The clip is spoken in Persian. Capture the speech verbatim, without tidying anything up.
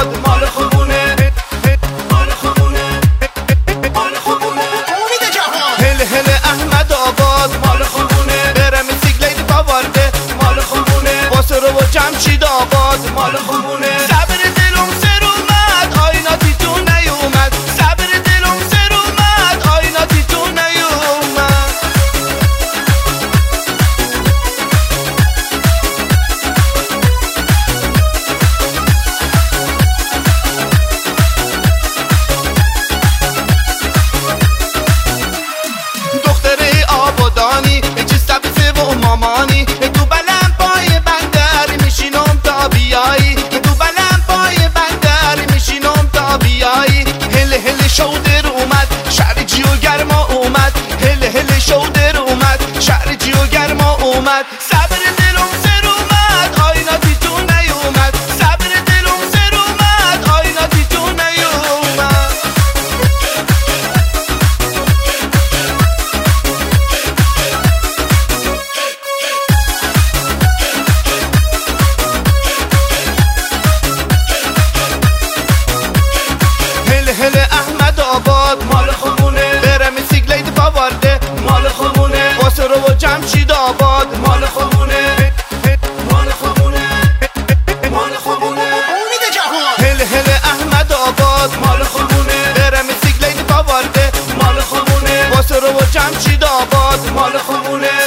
آباد مال خوبونه، مال خوبونه، مال خوبونه. امید جهان هل هل احمد آباد مال خوبونه، برم سیگلید باورده مال خوبونه، واسه رو و جمشید آباد مال خوبونه. صبر دلم سر اومد آیناتی تو نیومد، صبر دلم سر اومد آیناتی تو نیومد. دختره آبادانی چه سبزه و مامانی، تو بلند پای بندر میشینم تا بیایی، تو بلند پای بندر میشینم تا بیایی. هل هل شودر اومد شهر جیو گرما اومد، هل هل شودر اومد شهر جیو گرما اومد. صبر دلم سر اومد آیناتی تو نیومد، صبر دلم سر اومد آیناتی تو نیومد. هل هل احمد آباد مال خوبونه، برم سیگلید باورده مال خوبونه، واسه رو و جمشید آباد مال خوبونه، مال خوبونه، مال خوبونه. امید جهان هل هل احمد آباد مال خوبونه، برم سیگلید باورده مال خوبونه، واسه رو و جمشید آباد مال خوبونه.